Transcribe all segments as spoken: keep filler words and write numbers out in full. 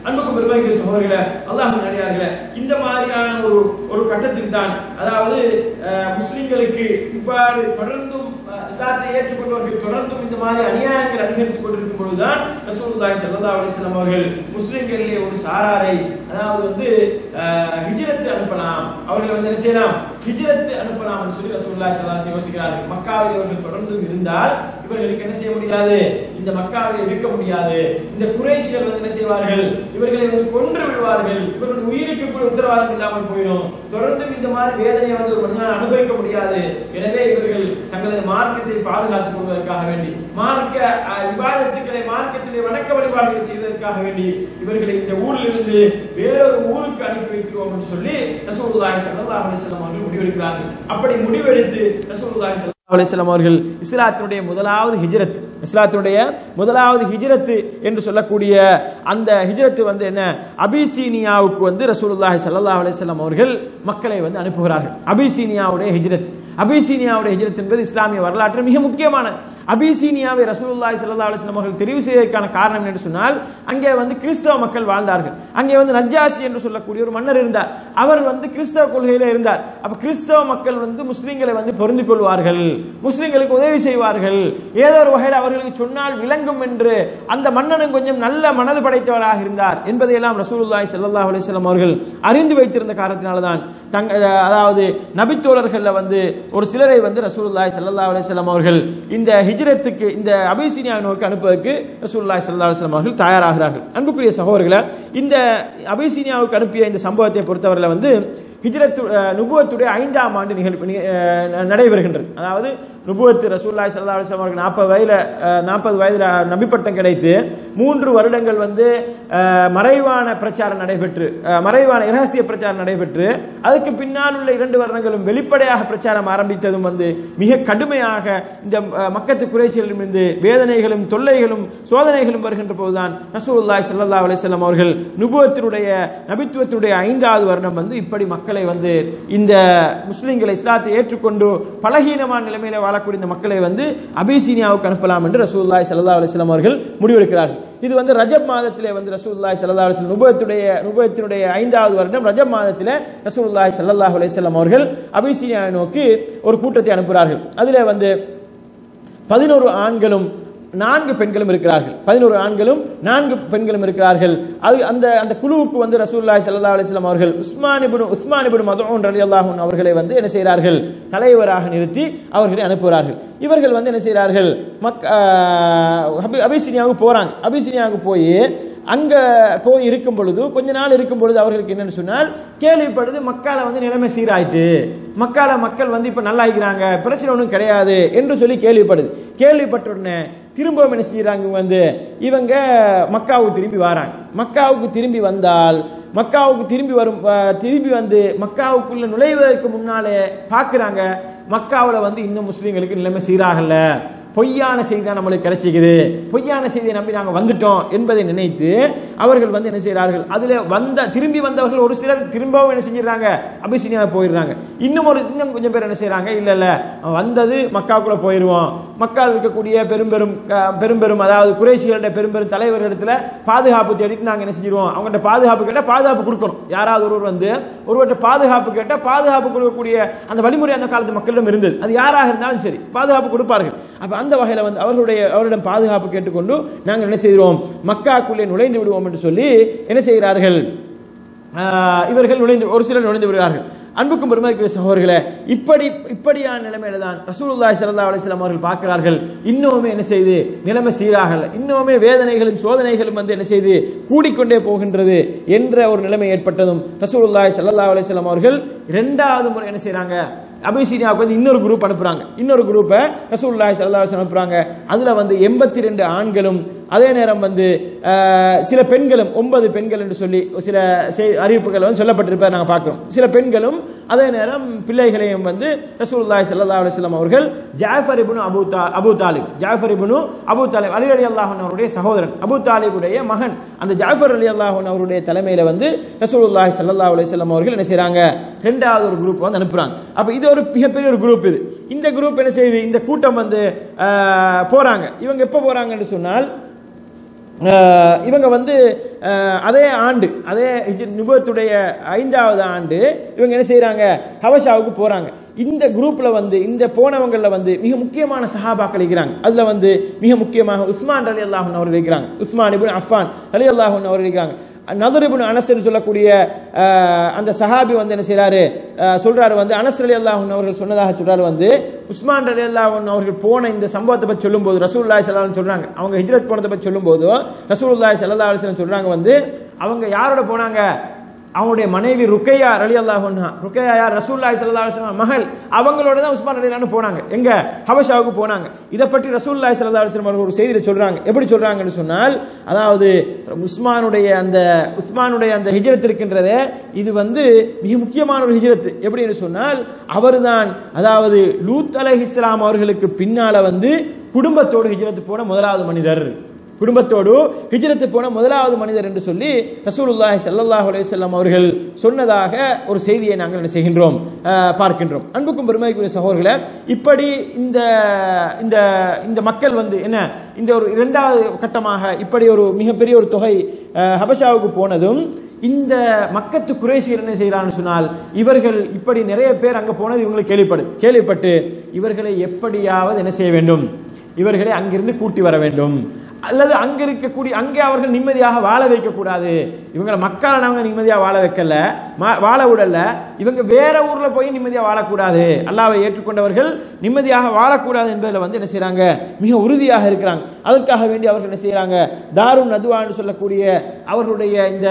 அன்புக்கும் பெருமைக்குரிய சகோதரர்களே, அல்லாஹ்வின் அடியார்களே, இந்த மாதிரியான ஒரு ஒரு கட்டத்தில் தான் அதாவது முஸ்லிம்களுக்கு இவ்வாறு தொடர்ந்தும் இஸ்லாத்தை ஏற்றுக்கொண்டவர்கள் தொடர்ந்தும் இந்த மாதிரி அநியாயங்கள் அதிகரித்துக் கொண்டிருக்கும் பொழுதுதான் ரசூலுல்லாஹி ஸல்லல்லாஹு அலைஹி வஸல்லம் அவர்கள் முஸ்லிம்களிலே ஒரு சாராரை அதாவது வந்து ஹிஜ்ரத் அனுப்பலாம், அவர்கள் வந்து என்ன செய்யலாம், ஹிஜ்ரத் அனுப்பலாம் என்று சொல்லி ரசூலுல்லாஹி ஸல்லல்லாஹு அலைஹி வஸல்லம் யோசிக்கிறார்கள். மக்காவில் அவர்கள் தொடர்ந்து இருந்தால் இவர்களுக்கு என்ன செய்ய முடியாது, இந்த மக்காவில் இருக்க முடியாது. இந்த குறைஷிகள் வந்து என்ன செய்வார்கள், இவர்களை வந்து கொன்று விடுவார்கள், இவர்கள் உயிருக்கு கூட உத்தரவாதம் இல்லாமல் போயிடும். தொடர்ந்து இந்த மாதிரி வேதனையை வந்து ஒரு மனிதனால் அனுபவிக்க முடியாது. எனவே இவர்கள் தங்களது மார்க்கத்தை பாதுகாத்துக் கொள்வதற்காக வேண்டி, மார்க்க இபாதத்துக்களை மார்க்கத்திலே வணக்க வழிபாடுகளை செய்வதற்காக வேண்டி இவர்களை இந்த ஊரில் இருந்து வேறொரு ஊருக்கு அனுப்பி வைக்கிறோம் என்று சொல்லி ரசூலுல்லாஹி ஸல்லல்லாஹு அலைஹி வஸல்லம் அவர்கள் முடிவெடுக்கிறார்கள். அப்படி முடிவெடுத்து ரசூலுல்லாஹி ஸல்லல்லாஹு அலைஹி வஸல்லம் அவர்கள் இஸ்லாத்தினுடைய முதலாவது ஹிஜ்ரத், இஸ்லாத்தினுடைய முதலாவது ஹிஜ்ரத் என்று சொல்லக்கூடிய அந்த ஹிஜ்ரத் வந்து என்ன, அபிசீனியாவுக்கு வந்து ரசூலுல்லாஹி ஸல்லல்லாஹு அலைஹி வஸல்லம் அவர்கள் மக்களை வந்து அனுப்புகிறார்கள். அபிசீனியாவுடைய ஹிஜ்ரத், அபிசீனியாவுடைய ஹிஜ்ரத் என்பது இஸ்லாமிய வரலாற்றில் மிக முக்கியமான. அபிசீனியாவை ரசூலுல்லாஹி ஸல்லல்லாஹு அலைஹி வஸல்லம் அவர்கள் தெரிவு செய்வதற்கான காரணம் என்று சொன்னால், அங்கே வந்து கிறிஸ்தவ மக்கள் வாழ்ந்தார்கள். அங்கே வந்து நஜ்ஜாசி என்று சொல்லக்கூடிய ஒரு மன்னர் இருந்தார். அவர் வந்து கிறிஸ்தவ கொள்கையில இருந்தார். அப்ப கிறிஸ்தவ மக்கள் வந்து முஸ்லிம்களை வந்து பொருந்தி கொள்வார்கள், முஸ்லிம்களுக்கு உதவி செய்வார்கள், ஏதோ ஒரு வகையில் அவர்களுக்கு சொன்னால் விளங்கும் என்று அந்த மன்னனும் கொஞ்சம் நல்ல மனது படைத்தவராக இருந்தார் என்பதையெல்லாம் ரசூலுல்லாஹி ஸல்லல்லாஹு அலைஹி வஸல்லம் அவர்கள் அறிந்து வைத்திருந்த காரணத்தினால்தான் தங்க அதாவது நபித்தோழர்கள்ல வந்து ஒரு சிலரை வந்து ரசூலுல்லாஹி ஸல்லல்லாஹு அலைஹி வஸல்லம் அவர்கள் இந்த ஹிஜ்ரத்துக்கு, இந்த அபிசீனியாவை நோக்கி அனுப்புவதற்கு ரசூலுல்லாஹி ஸல்லல்லாஹு அலைஹி வஸல்லம் அவர்கள் தயாராகிறார்கள். அன்புக்குரிய சகோதரர்களே, இந்த அபிசீனியாவுக்கு அனுப்பிய இந்த சம்பவத்தை பொறுத்தவரையில் வந்து ஹிஜ்ரத்து நுபுவத்துடைய ஐந்தாம் ஆண்டு நிகழ்வு நடைபெறுகின்றது. அதாவது நுபுவத்து ரசூலுல்லாஹி ஸல்லல்லாஹு அலைஹி வஸல்லம் அவருக்கு நாற்பது வயதுல நாற்பது வயதுல நபிப்பட்டம் கிடைத்து மூன்று வருடங்கள் வந்து மறைவான பிரச்சாரம் நடைபெற்று, மறைவான இரகசிய பிரச்சாரம் நடைபெற்று, அதுக்கு பின்னால் உள்ள இரண்டு வருடங்களும் வெளிப்படையாக பிரச்சாரம் ஆரம்பித்ததும் வந்து மிக கடுமையாக இந்த மக்கத்து குறைஷிகளிடமிருந்து வேதனைகளும் தொல்லைகளும் சோதனைகளும் வருகின்ற போதுதான் ரசூலுல்லாஹி ஸல்லல்லாஹு அலைஹி வஸல்லம் அவர்கள் நுபுவத்தினுடைய நபித்துவத்தினுடைய ஐந்தாவது வருடம் வந்து இப்படி மக்களை வந்து இந்த முஸ்லிம்களை இஸ்லாத்தை ஏற்றுக்கொண்டு பலகீனமான நிலைமையில வாழக்கூடிய இந்த மக்களை வந்து அபிசீனியாவுக்கு அனுப்பலாம் என்று ரசூலுல்லாஹி ஸல்லல்லாஹு அலைஹி வஸல்லம் அவர்கள் முடிவெடுக்கிறார்கள். இது வந்து ரஜப் மாதத்திலே வந்து ரசூலுல்லாஹி ஸல்லல்லாஹு அலைஹி வஸல்லம் நுபுவத்துடைய நுபுவத்தினுடைய ஐந்தாவது வருடம் ரஜப் மாதத்திலே ரசூலுல்லாஹி ஸல்லல்லாஹு அலைஹி வஸல்லம் அவர்கள் அபிசீனியாவை நோக்கி ஒரு கூட்டத்தை அனுப்புகிறார்கள். அதிலே வந்து பதினோரு ஆண்களும் நான்கு பெண்களும் இருக்கிறார்கள். பதினோரு ஆண்களும் நான்கு பெண்களும் இருக்கிறார்கள். அது அந்த அந்த குழுவுக்கு வந்து ரசூலுல்லாஹி ஸல்லல்லாஹு அலைஹி வஸல்லம் அவர்கள் உஸ்மான் இப்னு உஸ்மான் இப்னு மத்ஊன் ரலியல்லாஹு அன்ஹு அவர்களை வந்து என்ன செய்கிறார்கள், தலைவராக நிறுத்தி அவர்களை அனுப்புகிறார்கள். இவர்கள் வந்து என்ன செய்கிறார்கள், அபிசீனியாவுக்கு போறாங்க. அபிசீனியாவுக்கு போய் அங்க போய் இருக்கும் பொழுது கொஞ்ச நாள் இருக்கும் பொழுது அவர்களுக்கு என்னன்னு சொன்னால், கேள்விப்படுது மக்கால வந்து நிலைமை சீராயிட்டு, மக்கால மக்கள் வந்து இப்ப நல்லா இருக்கிறாங்க, பிரச்சனை ஒன்றும் கிடையாது என்று சொல்லி கேள்விப்படுது. கேள்விப்பட்ட உடனே திரும்பவும் என்ன செய்யறாங்க, வந்து இவங்க மக்காவுக்கு திரும்பி வராங்க. மக்காவுக்கு திரும்பி வந்தால் மக்காவுக்கு திரும்பி வரும் திரும்பி வந்து மக்காவுக்குள்ள நுழைவதற்கு முன்னாலே பாக்குறாங்க, மக்காவுல வந்து இன்னும் முஸ்லீம்களுக்கு நிலைமை சீராகல, பொய்யான செய்தி தான் நம்மளுக்கு கிடைச்சிக்குது, பொய்யான செய்தியை நம்பி நாங்கள் வந்துட்டோம் என்பதை நினைத்து அவர்கள் வந்து என்ன செய்கிறார்கள், அதில் வந்த திரும்பி வந்தவர்கள் ஒரு சிலர் திரும்பவும் என்ன செஞ்சிடறாங்க, அபிசீனியாவை போயிடுறாங்க. இன்னும் ஒரு இன்னும் கொஞ்சம் பேர் என்ன செய்யறாங்க, இல்ல இல்ல வந்தது மக்காவுக்குள்ள போயிடுவோம், மக்காவில் இருக்கக்கூடிய பெரும் பெரும் பெரும் பெரும் அதாவது குறைஷிகளுடைய பெரும் பெரும் தலைவர்களிடத்துல பாதுகாப்பு தேடிட்டு நாங்கள் என்ன செஞ்சிருவோம், அவங்கள்ட்ட பாதுகாப்பு கேட்டால் பாதுகாப்பு கொடுக்கணும். யாராவது ஒருவர் வந்து ஒருவர்கிட்ட பாதுகாப்பு கேட்டால் பாதுகாப்பு கொடுக்கக்கூடிய அந்த வழிமுறை அந்த காலத்து மக்களிடம் இருந்தது. அது யாராக இருந்தாலும் சரி பாதுகாப்பு கொடுப்பார்கள். அப்ப அந்த வகையில் வந்து அவர்களுடைய அவரிடம் பாதுகாப்பு கேட்டுக்கொண்டு நாங்கள் என்ன செய்கிறோம், மக்காக்குள்ளே நுழைந்து விடுவோம் என்று சொல்லி என்ன செய்கிறார்கள், இவர்கள் நுழைந்து ஒரு சிலர் நுழைந்து விடுகிறார்கள். அன்புக்கும் பெருமதிக்குரிய சகோதரர்களே, இப்படி இப்படியான நிலைமையில தான் ரசூலுல்லாஹி ஸல்லல்லாஹு அலைஹி வஸல்லம் அவர்கள் பார்க்கிறார்கள், இன்னுமே என்ன செய்து நிலைமை சீராகல, இன்னுமே வேதனைகளும் சோதனைகளும் வந்து என்ன செய்து கூடிக்கொண்டே போகின்றது என்ற ஒரு நிலைமை ஏற்பட்டதும் ரசூலுல்லாஹி ஸல்லல்லாஹு அலைஹி வஸல்லம் அவர்கள் இரண்டாவது முறை என்ன செய்றாங்க, அபிசீனியாவுக்கு வந்து இன்னொரு குரூப் அனுப்புறாங்க. இன்னொரு குரூப்பை ரசூலுல்லாஹி ஸல்லல்லாஹு அலைஹி வஸல்லம் அனுப்புறாங்க. அதுல வந்து எண்பத்தி ரெண்டு ஆண்களும் அதே நேரம் வந்து சில பெண்களும் ஒன்பது பெண்கள் என்று சொல்லி சில அறிவிப்புகள் வந்து சொல்லப்பட்டிருப்பதை நாங்கள் பார்க்கிறோம். சில பெண்களும் அதே நேரம் பிள்ளைகளையும் வந்து ரசூலுல்லாஹி ஸல்லல்லாஹு அலைஹி வஸல்லம் அவர்கள் Jafar ibn Abu Abu Talib Jafar ibn Abu Talib Ali ரலியல்லாஹு அன்ஹு அவருடைய சகோதரன், அபூ தாலிபுடைய மகன், அந்த ஜாஃபர் ரலியல்லாஹு அன்ஹு அவருடைய தலைமையில வந்து ரசூலுல்லாஹி ஸல்லல்லாஹு அலைஹி வஸல்லம் அவர்கள் என்ன செய்றாங்க, இரண்டாவது ஒரு குரூப் வந்து அனுப்புறாங்க. அப்ப இது ஒரு மிகப்பெரிய ஒரு குரூப். இது இந்த குரூப் என்ன செய்யுது, இந்த கூட்டம் வந்து போறாங்க. இவங்க எப்ப போறாங்கன்னு சொன்னால் இவங்க வந்து அதே ஆண்டு அதே நுபுவத்துடைய ஐந்தாவது ஆண்டு இவங்க என்ன செய்யறாங்க, ஹபஷாவுக்கு போறாங்க. இந்த குரூப்ல வந்து இந்த போனவங்கள்ல வந்து மிக முக்கியமான சஹாபாக்கள் இருக்கிறாங்க. அதுல வந்து மிக முக்கியமாக உஸ்மான் ரலியல்லாஹு அன்ஹு அவர்கள் இருக்கிறாங்க. உஸ்மான் இப்னு அஃபான் ரலியல்லாஹு அன்ஹு அவர்கள் இருக்கிறாங்க. நதர் இப்னு அனஸ் சொல்லக்கூடிய அந்த சஹாபி வந்து என்ன செய்யறாரு சொல்றாரு வந்து அனஸ் ரலியல்லாஹு அன்ஹு அவர்கள் சொன்னதாக சொல்றாரு வந்து உஸ்மான் ரலியல்லாஹு அன்ஹு அவர்கள் போன இந்த சம்பவத்தை பற்றி சொல்லும்போது ரசூலுல்லாஹி ஸல்லல்லாஹு அலைஹி வஸல்லம் சொல்றாங்க, அவங்க ஹிஜ்ரத் போனதை பற்றி சொல்லும்போது ரசூலுல்லாஹி ஸல்லல்லாஹு அலைஹி வஸல்லம் சொல்றாங்க வந்து அவங்க யாரோட போனாங்க, அவங்களுடைய மனைவி ருக்கையா ரலியல்லாஹு அன்ஹா, ருக்கையா யார், ரசூலுல்லாஹி ஸல்லல்லாஹு அலைஹி வஸல்லம் மகள், அவங்களோட தான் உஸ்மான் ரலியல்லாஹு அன்ஹு போனாங்க. எங்க, ஹபஷாவுக்கு போனாங்க. இதை பற்றி ரசூலுல்லாஹி ஸல்லல்லாஹு அலைஹி வஸல்லம் ஒரு செய்தியை சொல்றாங்க. எப்படி சொல்றாங்கன்னு சொன்னால், அதாவது உஸ்மானுடைய அந்த உஸ்மானுடைய அந்த ஹிஜ்ரத் இருக்கின்றதே இது வந்து மிக முக்கியமான ஒரு ஹிஜ்ரத். எப்படின்னு சொன்னால் அவர்தான் அதாவது லூத் அலைஹிஸ்ஸலாம் அவர்களுக்கு பின்னால வந்து குடும்பத்தோடு ஹிஜ்ரத் போன முதலாவது மனிதர், குடும்பத்தோடு ஹிஜ்ரத் போன முதலாவது மனிதர் என்று சொல்லி ரசூலுல்லாஹி ஸல்லல்லாஹு அலைஹி வஸல்லம் அவர்கள் சொன்னதாக ஒரு செய்தியை நாங்கள் என்ன செய்கின்றோம், பார்க்கின்றோம். அன்புக்கும் பெருமைக்குரிய சகோதரர்களே, இப்படி இந்த இந்த இந்த மக்கள் வந்து என்ன இந்த ஒரு இரண்டாவது கட்டமாக இப்படி ஒரு மிகப்பெரிய ஒரு தொகை ஹபஷாவுக்கு போனதும் இந்த மக்கத்து குறைஷிகள் என்ன செய்யறான்னு சொன்னால் இவர்கள் இப்படி நிறைய பேர் அங்க போனது இவங்களுக்கு கேள்விப்படு கேள்விப்பட்டு இவர்களை எப்படியாவது என்ன செய்ய வேண்டும், இவர்களை அங்கிருந்து கூட்டி வர வேண்டும், அல்லது அங்க இருக்கக்கூடிய அங்கே அவர்கள் நிம்மதியாக வாழ வைக்க கூடாது. இவங்களை மக்களை நாங்க நிம்மதியாக வாழ வைக்கல, வாழ விடல, இவங்க வேற ஊர்ல போய் நிம்மதியாக வாழக்கூடாது, அல்லாஹ்வை ஏற்றுக்கொண்டவர்கள் நிம்மதியாக வாழக்கூடாது என்பதில் வந்து என்ன செய்யறாங்க, மிக உறுதியாக இருக்கிறாங்க. அதற்காக வேண்டி அவர்கள் என்ன செய்யறாங்க, தாருன் நதுவான்னு சொல்லக்கூடிய அவர்களுடைய இந்த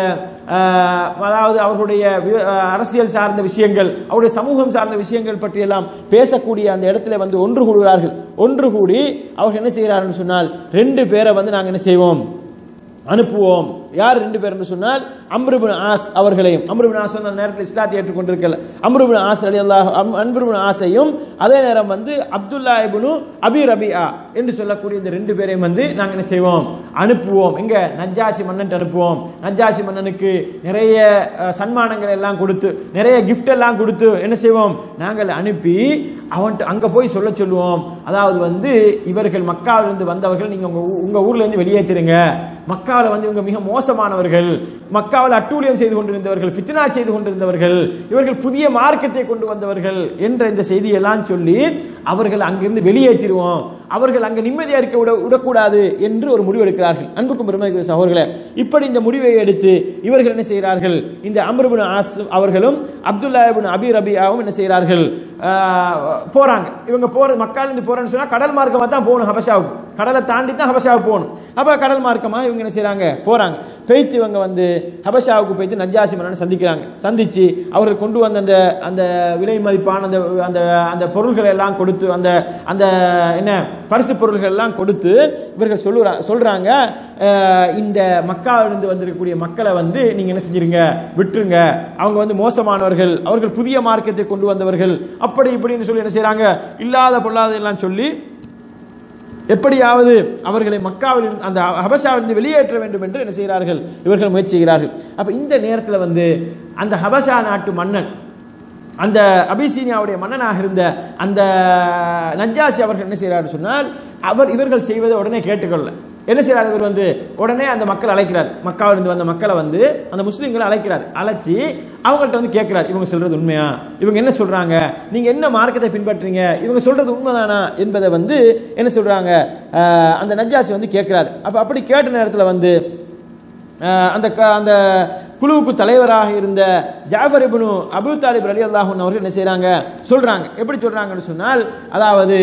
அதாவது அவர்களுடைய அரசியல் சார்ந்த விஷயங்கள், அவருடைய சமூகம் சார்ந்த விஷயங்கள் பற்றி எல்லாம் பேசக்கூடிய அந்த இடத்துல வந்து ஒன்று கூடுகிறார்கள். ஒன்று கூடி அவர்கள் என்ன செய்கிறார்கள் சொன்னால் ரெண்டு பேரை வந்து நாங்கள் என்ன செய்வோம், அனுப்புவோம். யார் ரெண்டு பேர் என்று சொன்னால் அம்ர் இப்னு ஆஸ் அவர்களையும், அம்ர் இப்னு ஆஸ் வந்து அந்த நேரத்தில் இஸ்லாத்தை ஏற்றுக்கொண்டிருக்கல, அம்ர் இப்னு ஆஸ் ரலியல்லாஹு அம்ர் இப்னு ஆஸையும் அதே நேரம் வந்து அப்துல்லா இப்னு அபி ரபிஆ என்று சொல்லக்கூடிய இந்த ரெண்டு பேரையும் வந்து நாங்கள் என்ன செய்வோம், அனுப்புவோம். எங்க, நஜ்ஜாஷி மன்னன் அனுப்புவோம். நஜ்ஜாஷி மன்னனுக்கு நிறைய சன்மானங்கள் எல்லாம் கொடுத்து நிறைய கிஃப்ட் எல்லாம் கொடுத்து என்ன செய்வோம், நாங்கள் அனுப்பி அவன் அங்க போய் சொல்ல சொல்லுவோம். அதாவது வந்து இவர்கள் மக்காவிலிருந்து வந்தவர்கள் நீங்க உங்க ஊர்ல இருந்து வெளியேற்றிருங்க, மக்காவில் வந்து இவங்க மிக மோசமானவர்கள், மக்காவில் அட்டூழியம் செய்து கொண்டிருந்தவர்கள், ஃபித்னா செய்து கொண்டிருந்தவர்கள், இவர்கள் புதிய மார்க்கத்தை கொண்டு வந்தவர்கள் என்ற இந்த செய்தியெல்லாம் சொல்லி அவர்கள் அங்கிருந்து வெளியேற்றிடுவோம், அவர்கள் அங்க நிம்மதியா இருக்க விட விடக்கூடாது என்று ஒரு முடிவு எடுக்கிறார்கள். அன்புக்கும் பெருமைக்குரிய சகோதரர்களே, இப்படி இந்த முடிவை எடுத்து இவர்கள் என்ன செய்கிறார்கள், இந்த அம்ர் இப்னு ஆஸ் அவர்களும் அப்துல்லா இப்னு அபி ரபிஆவும் என்ன செய்கிறார்கள், போறாங்க. இவங்க போற மக்கால இருந்து போறேன்னு சொன்னா கடல் மார்க்கமா தான் போகணும், ஹபஷாவுக்கு கடலை தாண்டி தான் ஹபஷாவுக்கு போகணும். அப்ப கடல் மார்க்கமா இவங்க என்ன செய்யறாங்க, போறாங்க. பெய்த்து இவங்க வந்து ஹபஷாவுக்கு போயிட்டு நஜ்ஜாஷி மன்னனை சந்திக்கிறாங்க. சந்திச்சு அவர்கள் கொண்டு வந்த அந்த அந்த விலை மதிப்பான அந்த அந்த அந்த பொருள்களை எல்லாம் கொடுத்து அந்த அந்த என்ன பரிசு பொருள்கள் எல்லாம் கொடுத்து இவர்கள் சொல்லுறா சொல்றாங்க இந்த மக்காவிலிருந்து வந்திருக்கக்கூடிய மக்களை வந்து நீங்க என்ன செஞ்சிருங்க, விட்டுருங்க, அவங்க வந்து மோசமானவர்கள், அவர்கள் புதிய மார்க்கத்தை கொண்டு வந்தவர்கள், அப்படி இப்படின்னு சொல்லி என்ன செய்யறாங்க, இல்லாத பொல்லாத எல்லாம் சொல்லி எப்படியாவது அவர்களை மக்காவில் அந்த ஹபஷாவிலிருந்து வெளியேற்ற வேண்டும் என்று என்ன செய்கிறார்கள், இவர்கள் முயற்சி செய்கிறார்கள். அப்ப இந்த நேரத்தில் வந்து அந்த ஹபஷா நாட்டு மன்னன், அந்த அபிசீனியாவுடைய மன்னனாக இருந்த அந்த நஜ்ஜாஷி அவர்கள் என்ன செய்கிறார் சொன்னால் அவர் இவர்கள் செய்வதை உடனே கேட்டுக்கொள்ள என்ன செய்யறாரு, இவர் வந்து உடனே அந்த மக்கள் அழைக்கிறார், மக்காவிலிருந்து வந்த மக்களை வந்து அந்த முஸ்லீம்களை அழைக்கிறார். அழைச்சி அவங்கள்ட்ட வந்து கேட்கிறார், இவங்க சொல்றது உண்மையா, இவங்க என்ன சொல்றாங்க, நீங்க என்ன மார்க்கத்தை பின்பற்றீங்க, இவங்க சொல்றது உண்மைதானா என்பதை வந்து என்ன சொல்றாங்க அந்த நஜ்ஜாஷி வந்து கேட்கிறார். அப்ப அப்படி கேட்ட நேரத்தில் வந்து அந்த அந்த குழுவுக்கு தலைவராக இருந்த ஜாஃபர் இப்னு அபூ தாலிப் ரலியல்லாஹு அன்ஹு அவர்கள் என்ன செய்றாங்க, சொல்றாங்க. எப்படி சொல்றாங்கன்னு சொன்னால் அதாவது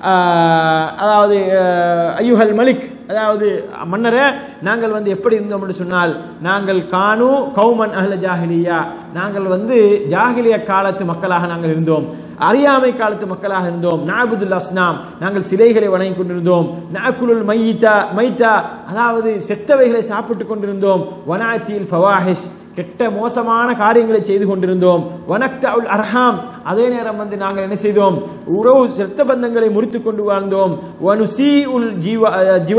அதாவது ஐயுஹல் மலிக், அதாவது மன்னரே, நாங்கள் வந்து எப்படி இருந்தோம் என்று சொன்னால் நாங்கள் கானு கௌமன் அஹ்ல ஜாஹிலியா, நாங்கள் வந்து ஜாஹிலிய காலத்து மக்களாக நாங்கள் இருந்தோம், அறியாமை காலத்து மக்களாக இருந்தோம், நாபுதுல் அஸ்னாம், நாங்கள் சிலைகளை வணங்கி கொண்டிருந்தோம், நாக்குலுல் மைத்தா மைத்தா, அதாவது செத்தவைகளை சாப்பிட்டுக் கொண்டிருந்தோம், வனாத்தில் ஃபவாஹிஷ், கெட்ட மோசமான காரியங்களை செய்து கொண்டிருந்தோம், வனக்தஉல் அர்ஹாம், அதே நேரம் வந்து நாங்கள் என்ன செய்தோம், உறவு இரத்த பந்தங்களை முறித்துக் கொண்டு வாழ்ந்தோம், வனுசீஉல் ஜிவார்,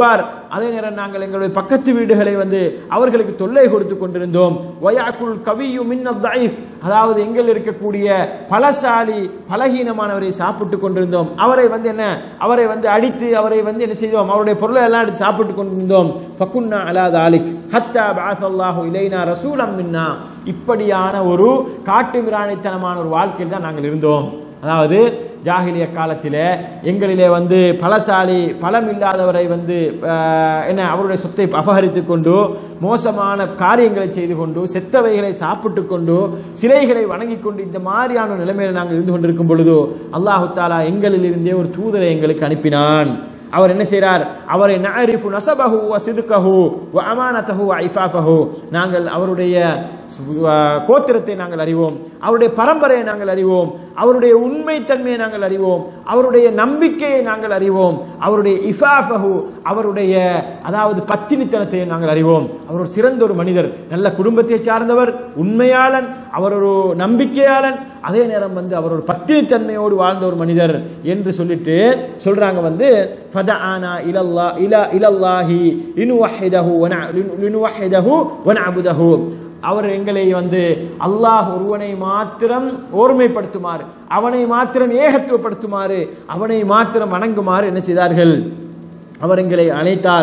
அதே நேரம் நாங்கள் எங்களுடைய பக்கத்து வீடுகளை வந்து அவர்களுக்கு தொல்லை கொடுத்து கொண்டிருந்தோம். வயாக்குல் கவியு மின் அத்ஐஃப், அதாவது எங்கள் இருக்கக்கூடிய பலசாலி பலகீனமானவரை சாப்பிட்டு கொண்டிருந்தோம். அவரை வந்து என்ன அவரை வந்து அடித்து அவரை வந்து என்ன செய்தோம், அவருடைய பொருளை எல்லாம் எடுத்து சாப்பிட்டு கொண்டிருந்தோம். ஃபகுன்னா அலா தாலிக் ஹத்தா பஅஸல்லாஹு இலைனா ரசூலம் மின்னா, இப்படியான ஒரு காட்டு மிராணித்தனமான ஒரு வாழ்க்கையில் தான் நாங்கள் இருந்தோம். அதாவது ஜாஹிலிய காலத்திலே எங்களிலே வந்து பலசாலி பலம் இல்லாதவரை வந்து என்ன அவருடைய சொத்தை அபகரித்துக் கொண்டு மோசமான காரியங்களை செய்து கொண்டு செத்தவைகளை சாப்பிட்டு கொண்டு சிலைகளை வணங்கி கொண்டு இந்த மாதிரியான நிலைமையில் நாங்கள் இருந்து கொண்டிருக்கும் பொழுது அல்லாஹு தஆலா எங்களில் இருந்தே ஒரு தூதரை எங்களுக்கு அனுப்பினான். அவர் என்ன செய்றார், அவரை நஅரிஃபு நஸபஹு வ சித்கஹு வ அமானதஹு வ இஃபாஃபஹு, நாங்கள் அவருடைய கோத்திரத்தை நாங்கள் அறிவோம், அவருடைய பரம்பரையை நாங்கள் அறிவோம், அவருடைய உண்மைத்தன்மையை நாங்கள் அறிவோம், அவருடைய நம்பிக்கையை நாங்கள் அறிவோம், அவருடைய இஃபாஃபஹு அவருடைய அதாவது பத்தினித்தனத்தை நாங்கள் அறிவோம். அவர் ஒரு சிறந்த ஒரு மனிதர், நல்ல குடும்பத்தை சார்ந்தவர், உண்மையாளன், அவர் ஒரு நம்பிக்கையாளன், அதே நேரம் வந்து அவர் ஒரு பத்தினித்தன்மையோடு வாழ்ந்த ஒரு மனிதர் என்று சொல்லிட்டு சொல்றாங்க வந்து ஃபதஆனா இலல்லா இலா இலல்லாஹி லினுவஹிதஹு வ லினுவஹிதஹு வ நஅபுதஹு, அவர் எங்களை வந்து அல்லாஹ் ஒருவனை மாத்திரம் ஓர்மைப்படுத்துமாறு, அவனை மாத்திரம் ஏகத்துவப்படுத்துமாறு, அவனை மாத்திரம் வணங்குமாறு என்ன செய்தார்கள், அவர் எங்களை அழைத்தார்.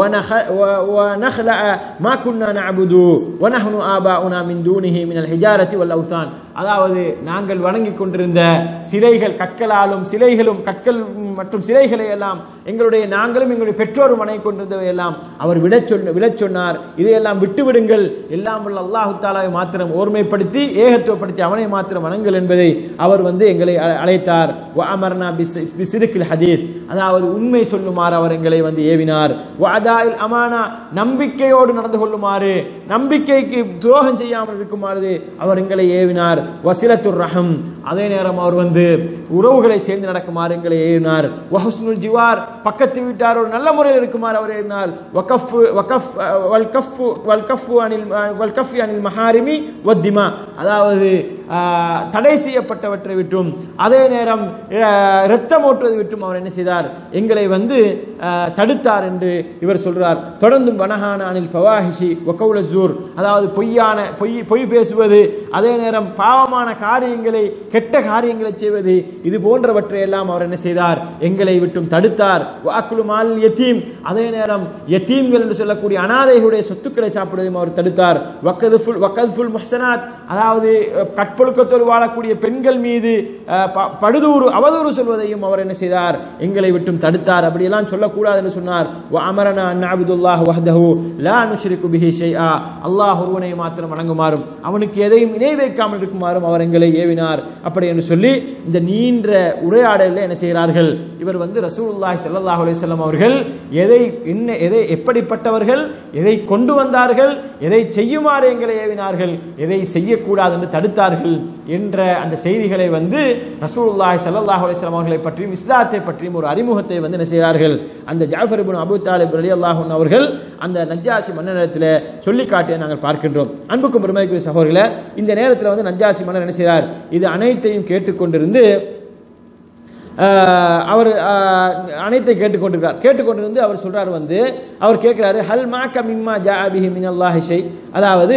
அதாவது நாங்கள் வணங்கி கொண்டிருந்த சிலைகள் கற்களாலும் சிலைகளும் கற்கள் மற்றும் சிலைகளை எல்லாம் எங்களுடைய நாங்களும் எங்களுடைய பெற்றோரும் வணங்கி கொண்டிருந்தவை எல்லாம் அவர் விட சொன்ன விழச் சொன்னார். இதையெல்லாம் விட்டுவிடுங்கள், எல்லாம் உள்ள அல்லாஹு தஆலாவை மாத்திரம் ஓர்மைப்படுத்தி ஏகத்துவப்படுத்தி அவனை மாத்திரம் வணங்குங்கள் என்பதை அவர் வந்து எங்களை அழைத்தார். அதாவது உண்மை சொல்லுமாறு அவர் எங்களை வந்து ஏவினார். வஅதாஇல் அமானா, நம்பிக்கையோடு நடந்து கொள்ளுமாறு, நம்பிக்கைக்கு துரோகம் செய்யாமல் இருக்குமாறு அவர் எங்களை ஏவினார். வசிலத்துர் ரஹம், அதே நேரம் அவர் வந்து உறவுகளை சேர்ந்து நடக்குமாறு எங்களை ஏவினார். வஹுஸ்னுல் ஜிவார், பக்கத்து வீட்டாரோடு நல்ல முறையில் இருக்குமாறு அவர் ஏவினார். வகஃப் வகஃப் வல் கஃப் வல் கஃப் அனில் வல் கஃப் அனில் மஹாரிமி வத்திமா, அதாவது தடை செய்யப்பட்டவற்றை விட்டும் அதே நேரம் இரத்தம் ஓட்டுவதை விட்டும் அவர் என்ன செய்தார், எங்களை வந்து தடுத்தார் என்று இவர் சொல்றார். தொடர்ந்தும் வனஹான அனில் ஃபவாஹிஷி வகவுல ஸூர், அதாவது பொய்யான பொய் பொய் பேசுவது, அதே நேரம் பாவமான காரியங்களை கெட்ட காரியங்களை செய்வது, இது போன்றவற்றை எல்லாம் அவர் என்ன செய்தார், எங்களை விட்டும் தடுத்தார். வஅக்லு மால் யதீம், அதே நேரம் யதீம்கள் என்று சொல்லக்கூடிய அனாதைகளுடைய சொத்துக்களை சாப்பிடுவதையும் அவர் தடுத்தார். வகதுஃபுல் வகதுஃபுல் முஹ்சனாத், அதாவது கற்பொழுக்கத்தோடு வாழக்கூடிய பெண்கள் மீது படுதூறு அவதூறு சொல்வதையும் அவர் என்ன செய்தார், எங்களை விட்டும் தடுத்தார். அப்படியெல்லாம் சொல்லக்கூடாது என்று சொன்னார். வஅமரனா அன் நஅபுதுல்லாஹ் வஹ்தஹு லா நுஷ்ரிகு பிஹி ஷைஆ, அல்லாஹ் ஒருவனை மாத்திரம் வணங்குமாறும் அவனுக்கு எதையும் இணை வைக்காமல் இருக்குமாறும் அவர் எங்களை ஏவினார். அப்படி என்று சொல்லி இந்த நீண்ட உரையாடலில் என்ன செய்கிறார்கள், இவர் வந்து ரசூலுல்லாஹி ஸல்லல்லாஹு அலைஹி வஸல்லம் அவர்கள் எதை என்ன எதை எப்படிப்பட்டவர்கள், எதை கொண்டு வந்தார்கள், எதை செய்யுமாறு எங்களை ஏவினார்கள், எதை செய்யக்கூடாது என்று தடுத்தார்கள் என்ற அந்த செய்திகளை வந்து ரசூலுல்லாஹி ஸல்லல்லாஹு அலைஹி வஸல்லம் அவர்களை பற்றியும் இஸ்லாத்தை பற்றியும் ஒரு அறிமுகத்தை வந்து என்ன செய்கிறார்கள், அந்த ஜாஃபர் இப்னு அபூ தாலிப் ரலியல்லாஹு அன்ஹு அவர்கள் அந்த நஜ்ஜாசி மன்னனிடத்தில் சொல்லி காட்டிய நாங்கள் பார்க்கின்றோம். அன்புக்கும் பெருமைக்குரிய சகோதரர்களே, இந்த நேரத்தில் வந்து நஜ்ஜாசி மன்னர் என்ன செய்கிறார், இது அனைத்தையும் கேட்டுக்கொண்டிருந்து அவர் அனைத்தை கேட்டுக்கொண்டிருக்கிறார். கேட்டுக்கொண்டிருந்து அவர் சொல்றார் வந்து அவர் கேட்கிறாரு, ஹல் மாக்க மிம்மா ஜாஅ பிஹி மினல்லாஹி ஷை, அதாவது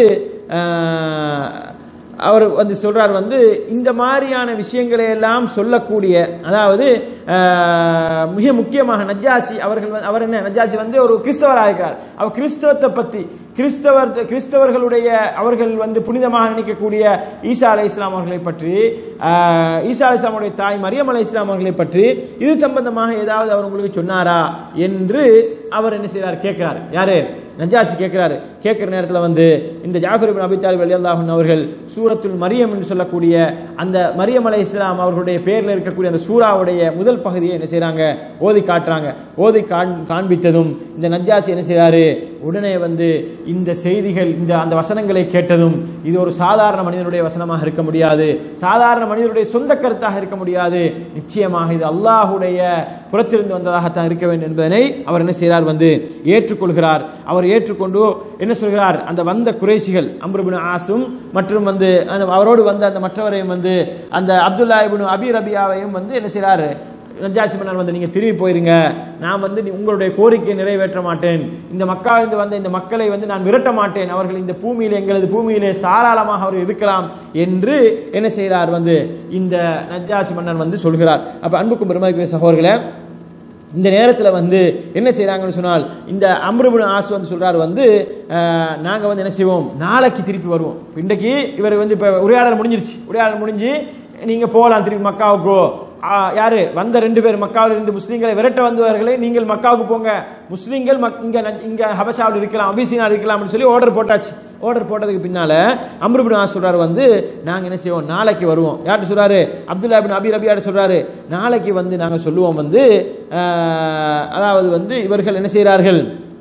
அவர் வந்து சொல்றார் வந்து இந்த மாதிரியான விஷயங்களை எல்லாம் சொல்லக்கூடிய, அதாவது மிக முக்கியமாக நஜ்ஜாசி அவர்கள் அவர் என்ன நஜ்ஜாசி வந்து ஒரு கிறிஸ்தவராக இருக்கிறார். அவர் கிறிஸ்தவத்தை பற்றி கிறிஸ்தவர் கிறிஸ்தவர்களுடைய அவர்கள் வந்து புனிதமாக நினைக்கக்கூடிய ஈசா அலை இஸ்லாம் அவர்களை பற்றி, ஈசா அலை இஸ்லாமுடைய தாய் மரியம் அலை இஸ்லாம் அவர்களை பற்றி இது சம்பந்தமாக ஏதாவது அவர் உங்களுக்கு சொன்னாரா என்று அவர் என்ன செய்கிறார், கேட்கிறார். யாரு, நஜ்ஜாசி கேட்கிறாரு. கேட்கிற நேரத்தில் வந்து இந்த ஜாஃபர் இப்னு அபீ தாலிப் ரலியல்லாஹு அன்ஹு அவர்கள் சூரத்துல் மரியம் என்று சொல்லக்கூடிய அந்த மரியம் அலை இஸ்லாம் அவர்களுடைய பேரில் இருக்கக்கூடிய அந்த சூராவுடைய முதல் பகுதியை என்ன செய்யறாங்க, ஓதி காட்டுறாங்க. ஓதி காண்பித்ததும் இந்த நஜ்ஜாசி என்ன செய்யறாரு, உடனே வந்து இந்த செய்திகள் இந்த அந்த வசனங்களை கேட்டதும் இது ஒரு சாதாரண மனிதனுடைய வசனமாக இருக்க முடியாது, சாதாரண மனிதனுடைய சொந்த கருத்தாக இருக்க முடியாது, நிச்சயமாக இது அல்லாஹுடைய புறத்திலிருந்து வந்ததாகத்தான் இருக்க வேண்டும் என்பதனை அவர் என்ன செய்கிறார், வந்து ஏற்றுக்கொள்கிறார். அவர் ஏற்றுக்கொண்டு என்ன சொல்கிறார், அந்த வந்த குறைஷிகள் அம்ர் இப்னு ஆஸும் மற்றும் வந்து அவரோடு வந்த அந்த மற்றவரையும் வந்து அந்த அப்துல்லா இப்னு அபீ ரபியாவையும் வந்து என்ன செய்கிறார், நஜ்ஜாசி மன்னர் வந்து நீங்க திரும்பி போயிருங்க, நான் வந்து உங்களுடைய கோரிக்கையை நிறைவேற்ற மாட்டேன், இந்த மக்களிலிருந்து வந்த இந்த மக்களை வந்து நான் விரட்ட மாட்டேன், அவர்கள் இந்த பூமியில் எங்களது பூமியிலே தாராளமாக அவர்கள் இருக்கலாம் என்று என்ன செய்கிறார் வந்து இந்த நஜ்ஜாசி மன்னர் வந்து சொல்கிறார். அப்ப அன்புக்கும் பெருமதிக்குரிய சகோதரர்களே, இந்த நேரத்தில் வந்து என்ன செய்யறாங்கன்னு சொன்னால் இந்த அம்ர் இப்னு ஆஸ் வந்து சொல்றாரு வந்து நாங்க வந்து என்ன செய்வோம், நாளைக்கு திருப்பி வருவோம். இன்றைக்கு இவர் வந்து இப்ப உரையாடல் முடிஞ்சிருச்சு, உரையாடல் முடிஞ்சு நீங்க போகலாம் திருப்பி மக்காவுக்கோ, யாரு வந்த ரெண்டு பேர் மக்காவில் இருந்து முஸ்லீம்களை விரட்ட வந்தவர்களை நீங்கள் மக்காவுக்கு போங்க, முஸ்லீம்கள் இங்க இங்க ஹபஷாவில் இருக்கலாம், அபிசீனாவில் இருக்கலாம் சொல்லி ஆர்டர் போட்டாச்சு. ஆர்டர் போட்டதுக்கு பின்னால அம்ர் இப்னு ஆஸ் சொல்றாரு வந்து நாங்க என்ன செய்வோம், நாளைக்கு வருவோம். யார்கிட்ட சொல்றாரு, அப்துல்லா இப்னு அபி ரபியா சொல்றாரு, நாளைக்கு வந்து நாங்க சொல்லுவோம் வந்து அதாவது வந்து இவர்கள் என்ன செய்கிறார்கள்,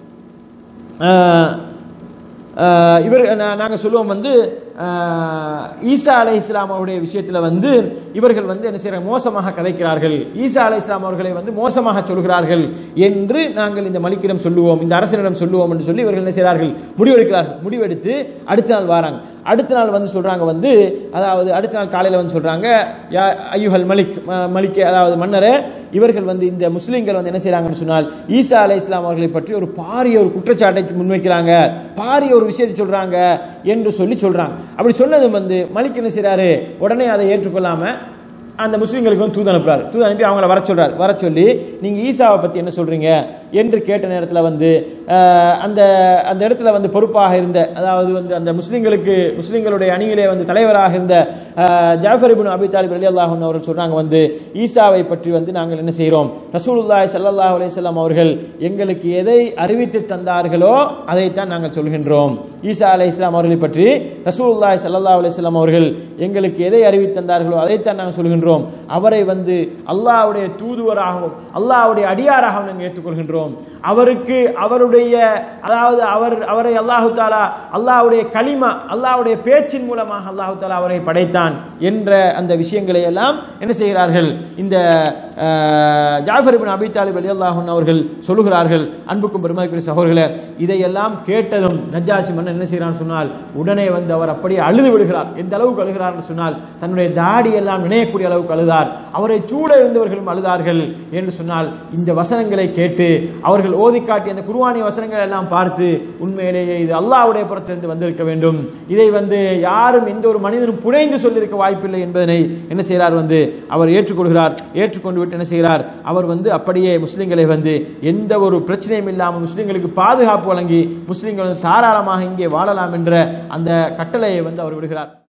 இவர் நாங்க சொல்லுவோம் வந்து ஈசா அலை இஸ்லாம் அவருடைய விஷயத்துல வந்து இவர்கள் வந்து என்ன செய்யறாங்க, மோசமாக கதைக்கிறார்கள், ஈசா அலை இஸ்லாம் அவர்களை வந்து மோசமாக சொல்கிறார்கள் என்று நாங்கள் இந்த மலிக்கிடம் சொல்லுவோம், இந்த அரசனிடம் சொல்லுவோம் என்று சொல்லி இவர்கள் என்ன செய்கிறார்கள், முடிவெடுக்கிறார்கள். முடிவெடுத்து அடுத்த நாள் வராங்க. அடுத்த நாள் வந்து சொல்றாங்க வந்து அதாவது அடுத்த நாள் காலையில வந்து சொல்றாங்க, யா ஐயுஹல் மலிக் மலிக் அதாவது மன்னரே, இவர்கள் வந்து இந்த முஸ்லிம்கள் வந்து என்ன செய்யறாங்கன்னு சொன்னால் ஈசா அலை இஸ்லாம் அவர்களை பற்றி ஒரு பாரிய ஒரு குற்றச்சாட்டை முன்வைக்கிறாங்க, பாரிய ஒரு விஷயத்தை சொல்றாங்க என்று சொல்லி சொல்றாங்க. அப்படி சொன்னது வந்து மலிக் என்ன செய்யறாரு, உடனே அதை ஏற்றுக்கொள்ளாம அந்த முஸ்லிம்களுக்கு வந்து தூது அனுப்புறாரு. தூது அனுப்பி அவங்கள வர சொல்றாரு. வர சொல்லி நீங்க ஈசாவை பத்தி என்ன சொல்றீங்க என்று கேட்ட நேரத்தில் வந்து அந்த அந்த இடத்துல வந்து பொறுப்பாக இருந்த அதாவது வந்து அந்த முஸ்லிம்களுக்கு முஸ்லிம்களுடைய அணியிலே வந்து தலைவராக இருந்த ஜாஃபர் இப்னு அபி தாலிப் ரலியல்லாஹு அன்ஹு அவர்கள் சொல்றாங்க வந்து ஈசாவை பற்றி வந்து நாங்கள் என்ன செய்கிறோம், ரசூலுல்லாஹி ஸல்லல்லாஹு அலைஹி வஸல்லம் அவர்கள் எங்களுக்கு எதை அறிவித்து தந்தார்களோ அதைத்தான் நாங்கள் சொல்கின்றோம். ஈசா அலைஹிஸ்ஸலாம் அவர்களை பற்றி ரசூலுல்லாஹி ஸல்லல்லாஹு அலைஹி வஸல்லம் அவர்கள் எங்களுக்கு எதை அறிவித்து தந்தார்களோ அதைத்தான் நாங்கள் சொல்கின்றோம். அவரை வந்து அல்லாஹ்வுடைய தூதுவராகவும் அல்லாஹ்வுடைய அடியாராகவும் நாங்கள் ஏற்றுக்கொள்கின்றோம். அவருக்கு அவருடைய அதாவது அவர் அவரை அல்லாஹு தாலா அல்லாஹ்வுடைய கலிமா அல்லாஹ்வுடைய பேச்சின் மூலமாக அல்லாஹு தாலா அவரை படைத்தான் என்ற அந்த விஷயங்களை எல்லாம் என்ன செய்கிறார்கள், இந்த ஜாஃபர் இப்னு அபி தாலிப் ரலியல்லாஹு அன்ஹு அவர்கள் சொல்லுகிறார்கள். அன்புக்கும் பெருமதிக்குரிய சகோதரர்களே, இதையெல்லாம் கேட்டதும் நஜ்ஜாசி மன்னன் என்ன செய்கிறான்னு சொன்னால் உடனே வந்து அவர் அப்படியே அழுது விடுகிறார். எந்த அளவுக்கு அழுகிறார் என்று சொன்னால் தன்னுடைய தாடி எல்லாம் நினையக்கூடிய அளவுக்கு அழுதார். அவரை சூட இருந்தவர்களும் அழுதார்கள் என்று சொன்னால் இந்த வசனங்களை கேட்டு அவர்கள் ஓதி காட்டி அந்த குர்ஆனிய வசனங்கள் எல்லாம் பார்த்து உண்மையிலேயே இது அல்லாஹ்வுடைய புறத்திலிருந்து வந்திருக்க வேண்டும், இதை வந்து யாரும் எந்த ஒரு மனிதனும் புனைந்து சொல்லியிருக்க வாய்ப்பில்லை என்பதனை என்ன செய்கிறார் வந்து அவர் ஏற்றுக்கொள்கிறார். ஏற்றுக்கொண்டு விட்டு என்ன செய்கிறார், அவர் வந்து அப்படியே முஸ்லிம்களை வந்து எந்த ஒரு பிரச்சனையும் இல்லாமல் முஸ்லிம்களுக்கு பாதுகாப்பு வழங்கி முஸ்லிம்கள் தாராளமாக இங்கே வாழலாம் என்ற அந்த கட்டளையை வந்து அவர் விடுகிறார்.